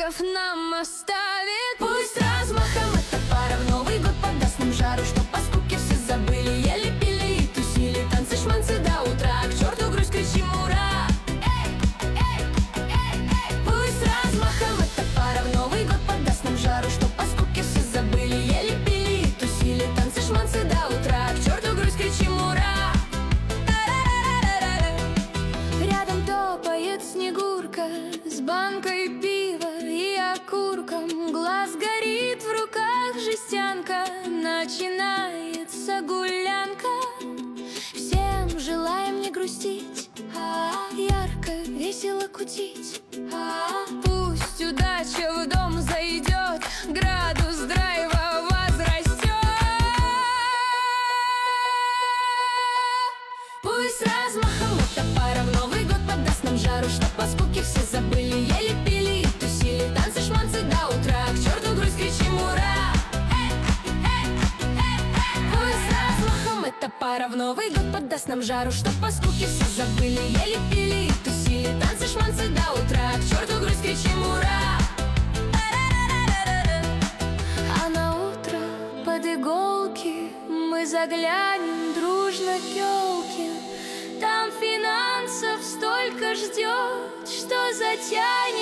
предков нам оставит. Пусть размахом эта пара в Новый год подаст нам жару, чтоб по скуке все забыли, ели, пили и тусили, танцы, шманцы до утра, к черту грусть, кричим ура. Пусть размахом эта пара в Новый год подаст нам жару, чтоб по скуке все забыли, ели, пили и тусили, танцы, шманцы до утра, к черту грусть, кричим ура. Рядом топает Снегурка с банкой пива и окурком, глаз горит, в руках жестянка, начинается гулянка. Всем желаем не грустить, ярко, весело кутить. Пусть удача в дом зайдет, градус драйва возрастет. Пусть размахом эта пара в Новый год подаст нам жару, чтоб по скуке все забыли, ели, пили и тусили, танцы, шманцы до утра, к черту грусть, кричим ура. Пусть размахом эта пара в Новый год подаст нам жару, чтоб по скуке все забыли, ели, пили и тусили, танцы, шманцы до утра, к черту грусть, кричим ура. А на утро под иголки мы заглянем дружно к елке. Там финансов столько ждет, что затянет